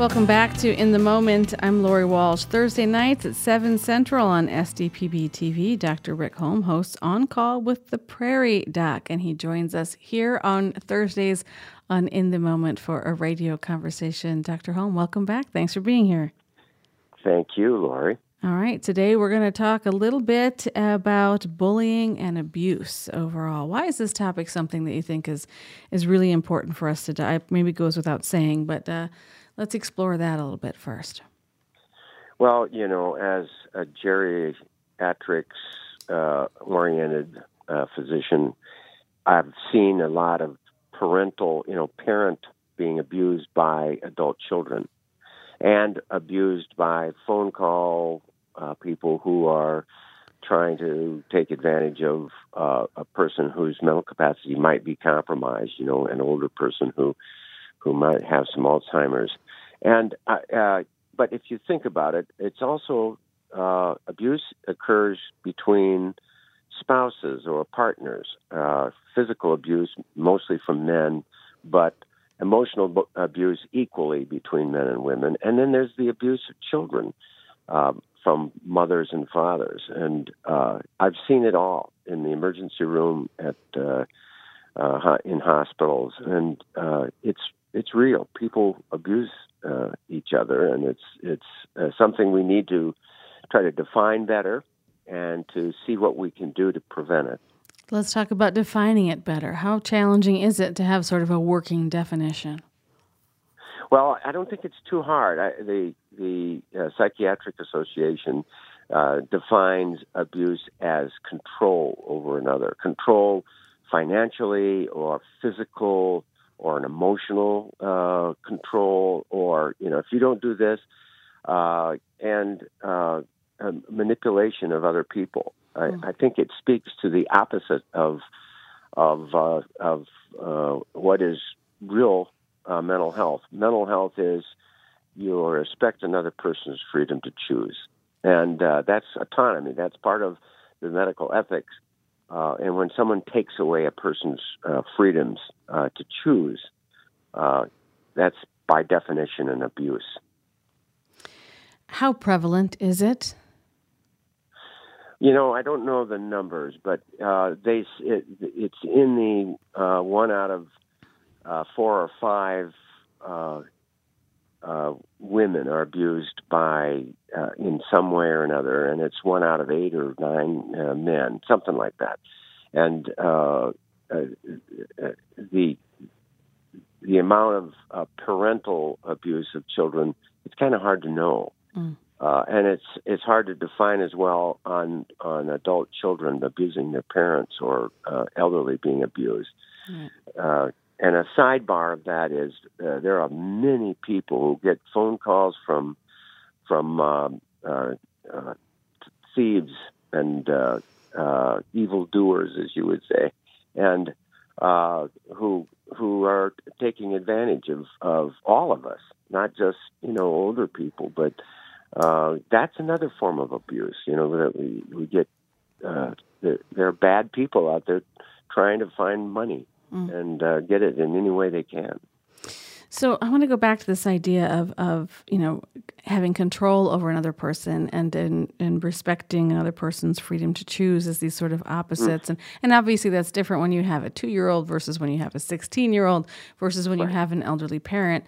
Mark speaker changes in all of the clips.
Speaker 1: Welcome back to In the Moment. I'm Lori Walsh. Thursday nights at 7 Central on SDPB TV, Dr. Rick Holm hosts On Call with the Prairie Doc, and he joins us here on Thursdays on In the Moment for a radio conversation. Dr. Holm, welcome back. Thanks for being here.
Speaker 2: Thank you, Lori.
Speaker 1: All right. Today we're going to talk a little bit about bullying and abuse overall. Why is this topic something that you think is really important for us to dive? Maybe it goes without saying, but let's explore that a little bit first.
Speaker 2: Well, as a geriatrics-oriented physician, I've seen a lot of parent being abused by adult children and abused by phone call people who are trying to take advantage of a person whose mental capacity might be compromised, an older person who might have some Alzheimer's. And but if you think about it, it's also abuse occurs between spouses or partners. Physical abuse, mostly from men, but emotional abuse equally between men and women. And then there's the abuse of children from mothers and fathers. And I've seen it all in the emergency room in hospitals. And it's real. People abuse each other, and it's something we need to try to define better and to see what we can do to prevent it.
Speaker 1: Let's talk about defining it better. How challenging is it to have sort of a working definition?
Speaker 2: Well, I don't think it's too hard. The Psychiatric Association defines abuse as control over another, control financially or physical or an emotional control, or, if you don't do this, and manipulation of other people. I think it speaks to the opposite of what is real mental health. Mental health is you respect another person's freedom to choose, and that's autonomy. That's part of the medical ethics. And when someone takes away a person's freedoms to choose, that's by definition an abuse.
Speaker 1: How prevalent is it?
Speaker 2: I don't know the numbers, but it's in the 1 out of 4 or 5 women are abused by in some way or another, and it's 1 out of 8 or 9 men, something like that. And the amount of parental abuse of children, it's kind of hard to know. And it's hard to define as well on adult children abusing their parents or elderly being abused. And a sidebar of that is there are many people who get phone calls from thieves and evildoers, as you would say, and who are taking advantage of all of us, not just older people, but that's another form of abuse. That we get. There are bad people out there trying to find money and get it in any way they can.
Speaker 1: So I want to go back to this idea of having control over another person and respecting another person's freedom to choose as these sort of opposites. And obviously that's different when you have a 2-year-old versus when you have a 16-year-old versus when you have an elderly parent.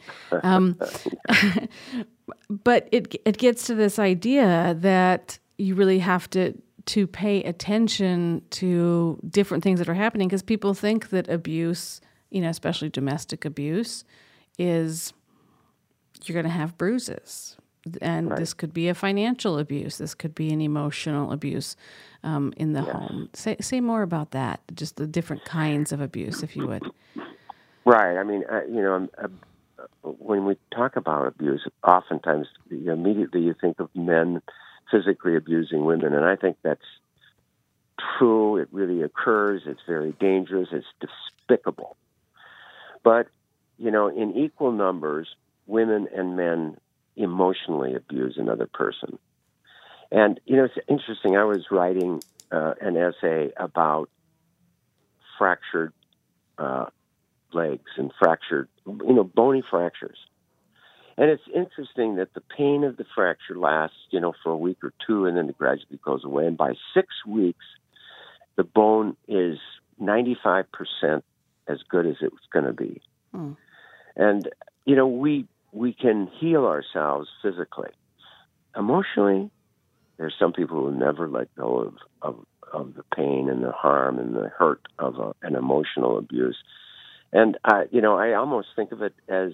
Speaker 1: But it gets to this idea that you really have to pay attention to different things that are happening, because people think that abuse, especially domestic abuse, is you're going to have bruises. And This could be a financial abuse. This could be an emotional abuse in the home. Say more about that, just the different kinds of abuse, if you would.
Speaker 2: Right. I mean, when we talk about abuse, oftentimes immediately you think of men physically abusing women, and I think that's true. It really occurs. It's very dangerous. It's despicable. But, in equal numbers, women and men emotionally abuse another person. And, it's interesting. I was writing an essay about fractured legs and fractured, bony fractures. And it's interesting that the pain of the fracture lasts, for a week or two, and then it gradually goes away. And by 6 weeks, the bone is 95% as good as it was going to be. And, we can heal ourselves physically. Emotionally, there's some people who never let go of the pain and the harm and the hurt of an emotional abuse. And, I almost think of it as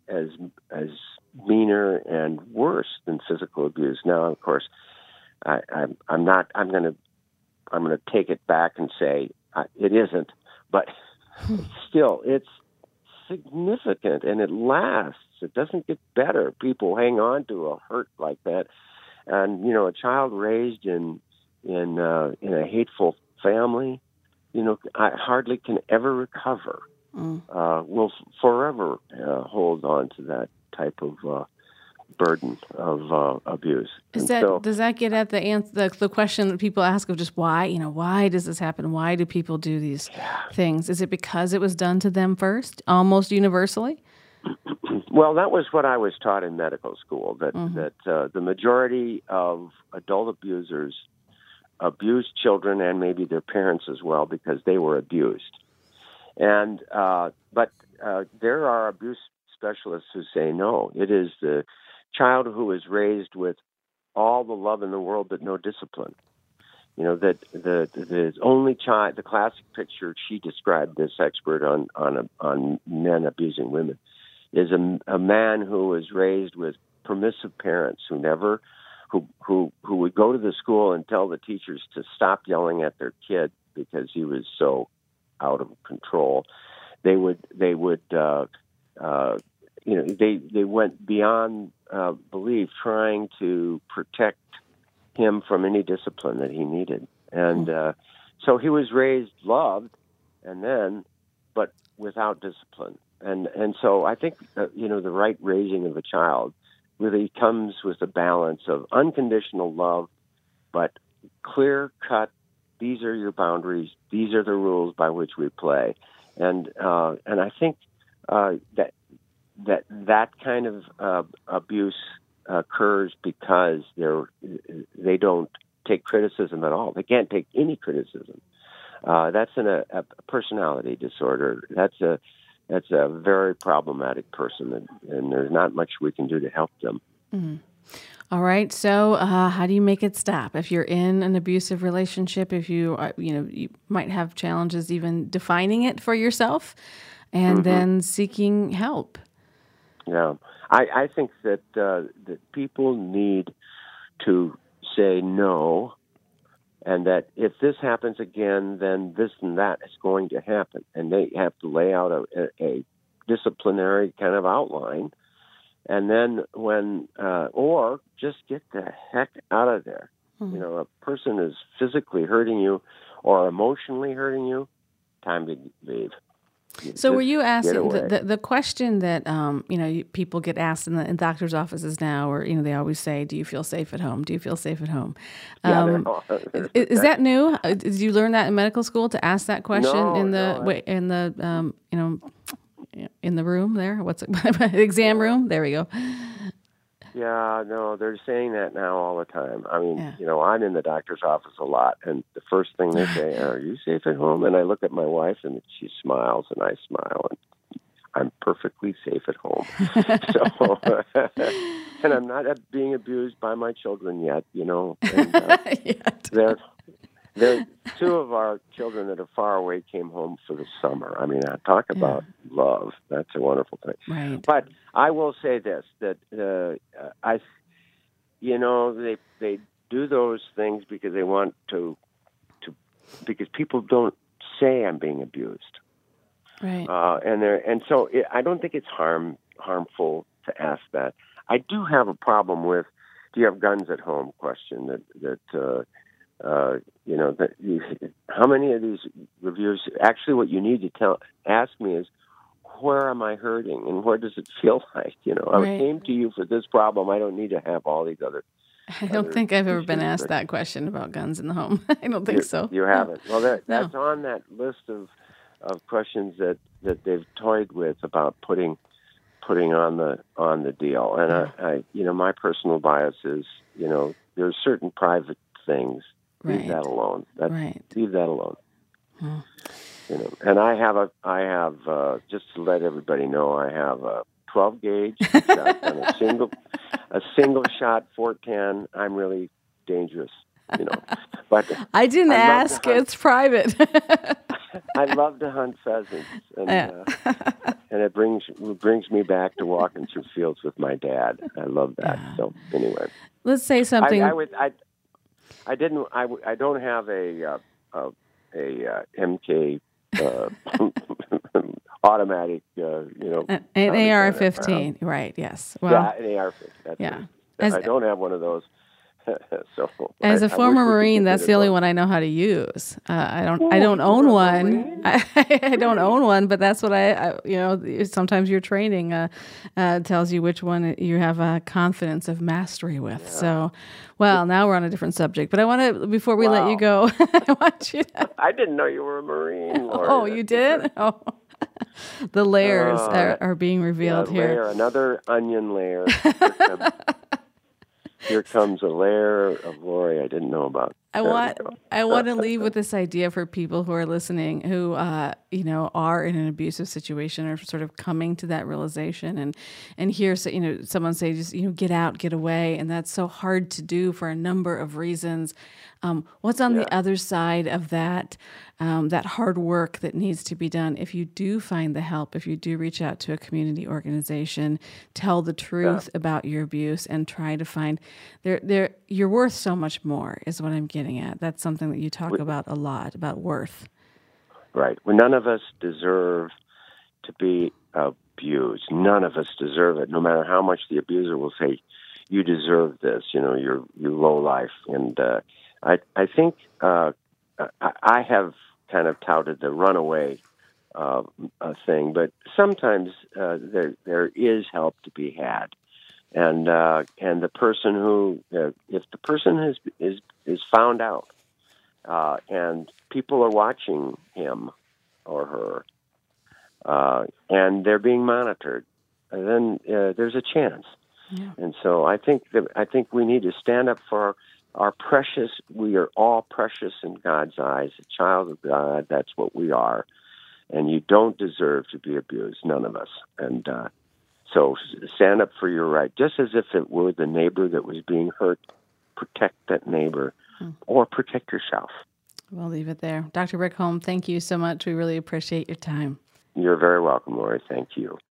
Speaker 2: meaner and worse than physical abuse. Now, of course, I'm going to take it back and say it isn't, but still, it's significant and it lasts. It doesn't get better. People hang on to a hurt like that, and a child raised in a hateful family, I hardly can ever recover. Will forever hold on to that type of burden of abuse.
Speaker 1: Does that get at the question that people ask of just why? Why does this happen? Why do people do these things? Is it because it was done to them first, almost universally?
Speaker 2: Well, that was what I was taught in medical school, that the majority of adult abusers abused children and maybe their parents as well because they were abused. And but there are abuse specialists who say no. It is the child who is raised with all the love in the world but no discipline. That the only child, the classic picture she described, this expert on men abusing women, is a man who was raised with permissive parents who would go to the school and tell the teachers to stop yelling at their kid because he was so out of control. They went beyond belief, trying to protect him from any discipline that he needed. And so he was raised, loved, but without discipline. And so I think, the right raising of a child really comes with a balance of unconditional love, but clear-cut, these are your boundaries, these are the rules by which we play. And I think that kind of abuse occurs because they don't take criticism at all. They can't take any criticism. That's a personality disorder. That's a very problematic person, and there's not much we can do to help them.
Speaker 1: Mm-hmm. All right. So, how do you make it stop? If you're in an abusive relationship, if you might have challenges even defining it for yourself, and then seeking help.
Speaker 2: Yeah, I think that people need to say no, and that if this happens again, then this and that is going to happen, and they have to lay out a disciplinary kind of outline. And then or just get the heck out of there. A person is physically hurting you or emotionally hurting you, time to leave.
Speaker 1: So were you asking the question that, people get asked in doctor's offices now, or, they always say, do you feel safe at home? Do you feel safe at home? Is that new? Did you learn that in medical school to ask that question in the room there? What's it? Exam room? There we go.
Speaker 2: Yeah, no, they're saying that now all the time. I mean, I'm in the doctor's office a lot, and the first thing they say, are you safe at home? And I look at my wife, and she smiles, and I smile, and I'm perfectly safe at home. And I'm not being abused by my children yet, And, There, two of our children that are far away came home for the summer. I mean, I talk about love. That's a wonderful thing.
Speaker 1: Right.
Speaker 2: But I will say this, that they do those things because they want to because people don't say I'm being abused.
Speaker 1: Right.
Speaker 2: So I don't think it's harmful to ask that. I do have a problem with, do you have guns at home question how many of these reviews, actually what you need to ask me is, where am I hurting and where does it feel like? I came to you for this problem. I don't need to have all these other.
Speaker 1: I don't think I've ever been asked that question about guns in the home. I don't think so.
Speaker 2: You haven't. Well, that's on that list of questions that they've toyed with about putting putting on the deal. And my personal bias is, there's certain private things.
Speaker 1: Right.
Speaker 2: Leave that alone.
Speaker 1: Right.
Speaker 2: Leave that alone. And I have just to let everybody know, I have a 12 gauge shotgun, a single shot 410. I'm really dangerous, But
Speaker 1: I didn't ask. It's private.
Speaker 2: I love to hunt pheasants, and it brings me back to walking through fields with my dad. I love that. Yeah. So anyway,
Speaker 1: let's say something.
Speaker 2: I don't have a MK automatic.
Speaker 1: An AR-15, right? Yes. Well,
Speaker 2: yeah, an AR-15. I don't have one of those. So
Speaker 1: as a former Marine, that's the only one I know how to use. I don't own one. I don't own one, but that's what sometimes your training tells you which one you have confidence of mastery with. Yeah. So, now we're on a different subject, but I want to, before we let you go, I want you to... I
Speaker 2: didn't know you were a Marine. Lord.
Speaker 1: Oh, you did? Oh. The layers are being revealed here.
Speaker 2: Another onion layer. Here comes a layer of Lori I didn't know about.
Speaker 1: I want to leave with this idea for people who are listening, who are in an abusive situation or sort of coming to that realization, and hear someone say just get out, get away, and that's so hard to do for a number of reasons. What's on the other side of that? That hard work that needs to be done. If you do find the help, if you do reach out to a community organization, tell the truth about your abuse and try to find you're worth so much more is what I'm getting at. That's something that you talk about a lot, about worth. Right.
Speaker 2: Well, none of us deserve to be abused. None of us deserve it, no matter how much the abuser will say, you deserve this, you're low life. And I think I have kind of touted the runaway thing, but sometimes there is help to be had, and the person who, if the person is found out, and people are watching him or her, and they're being monitored, then there's a chance. Yeah. And so I think we need to stand up for our precious. We are all precious in God's eyes. A child of God, that's what we are. And you don't deserve to be abused, none of us. And so stand up for your right, just as if it were the neighbor that was being hurt. Protect that neighbor, or protect yourself.
Speaker 1: We'll leave it there. Dr. Rick Holm, thank you so much. We really appreciate your time.
Speaker 2: You're very welcome, Lori. Thank you.